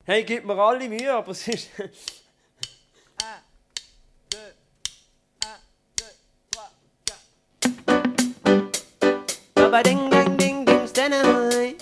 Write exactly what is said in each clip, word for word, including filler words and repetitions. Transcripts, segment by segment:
Hey, gebt mir alle Mühe, aber es ist... Ding, ding, ding, ding, stand high.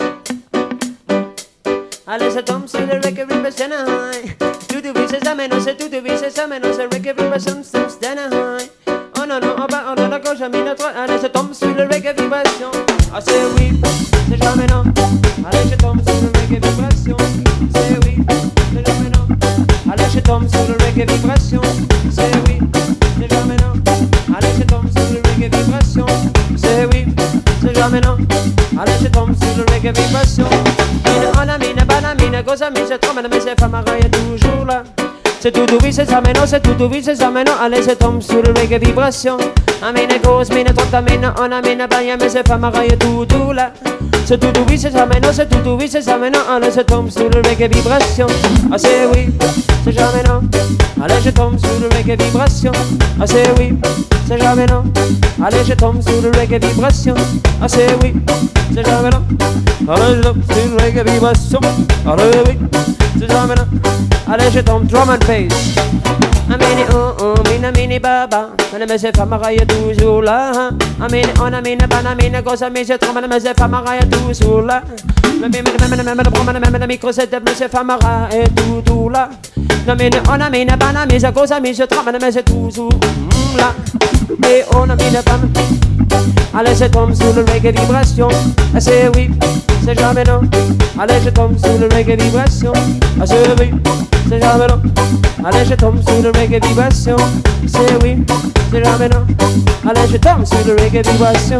Alles est homme sur le reggae river, stand high. Tout du vis, c'est ameno, c'est tout du vis, c'est ameno, c'est reggae river, stand high. Oh non, non, oh bah, oh non, la gauche, amine, toi, allez, c'est homme sur le reggae vibration. Ah, c'est oui, c'est jamais non. Allez, je tombe sur le reggae vibration. C'est oui, c'est jamais non. Allez, je tombe sur le reggae vibration. C'est oui, c'est jamais non. Allez, je tombe sur le reggae vibration. C'est oui. C'est jamais non. Allez, je tombe sur le reggae vibration. Mine, on a mine, banamine, goza, mine, c'est trop, mais c'est femme, est toujours là. C'est tout oui, c'est ça, mais non, c'est tout oui, c'est ça, mais non. Allez, je tombe sur le reggae vibration. Amine, goz, mine, trop, mine, on a mine, baya, mais c'est femme, est toujours là. C'est tout oui, c'est ça, mais non, c'est tout oui, c'est ça, mais non. Allez, je tombe sur le reggae vibration. Ah, c'est oui, c'est jamais non. Allez, je tombe sur le reggae vibration. Ah, c'est oui, c'est jamais non. Allez, je tombe sur le reggae vibration. Ah, c'est oui, c'est jamais non. Allez, je tombe sur le reggae vibration. Allez, oui, c'est jamais non. Allez, je tombe drum and bass. Amine, oh, oh, mine, mine, baba. Mais c'est femme, est toujours là. Amine, on a mine, banamine, gosse, mais c'est trop, mais c'est femme, est toujours là. Mais même le micro, c'est mais c'est femme, est toujours là. Amine, on a mine, banamine, c'est gosse, mais c'est trop, mais c'est toujours là. Et on a mine, banamine. Allez, je tombe sur le reggae vibration. Ah, c'est oui, c'est jamais non. Allez, je tombe sur le reggae vibration. Ah, c'est oui, c'est jamais non. Allez, je tombe sur le reggae vibration. C'est oui, c'est jamais non. Allez, je tombe sur le reggae vibration.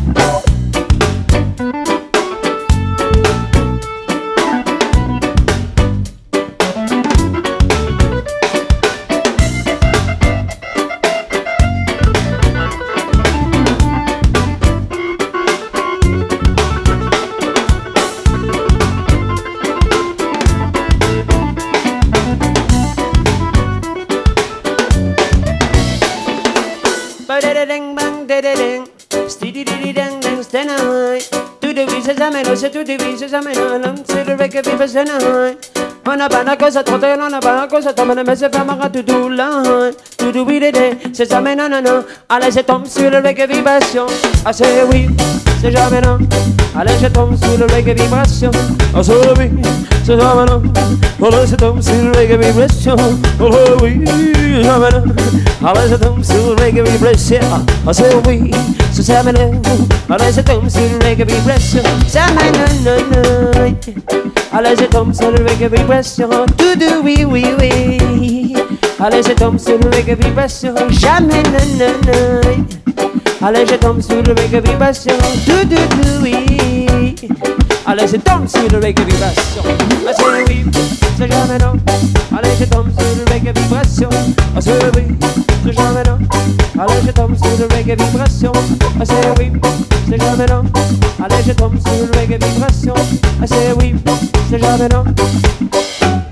C'est tout du vis, c'est ça, mais non, c'est le reggae vive, c'est non. On n'a pas la cause à trotter, on n'a pas la cause à tomber, mais c'est pas marre tout là. Tout du oui, c'est ça, mais non, non, non. Allez, je tombe sur le reggae vibration. Ah, c'est oui, c'est jamais non. Allez, je tombe sur le reggae vibration. Ah, c'est oui, c'est jamais non. Allez, je tombe sur le reggae vibration. Ah, oui, jamais non. Allez, je tombe sur le reggae vibration. Ah, c'est oui, c'est jamais non. Allez, je tombe sur le reggae vibration. Jamais non, non, non. Allez, je tombe sur le reggae vibration. Tout du oui, oui, oui. Allez, je tombe sur le reggae vibration. Jamais non, non, non. Allez, je tombe sur le reggae vibration. Tout du oui. Allez, je tombe sur le reggae vibration. Ah, c'est oui, c'est jamais non. Allez, je tombe sur le reggae vibration. Ah, c'est oui, c'est jamais non. Allez, je tombe sur le reggae vibration. Ah, c'est oui, c'est jamais non. Allez, je tombe sur le reggae vibration. Ah, c'est oui, c'est jamais non.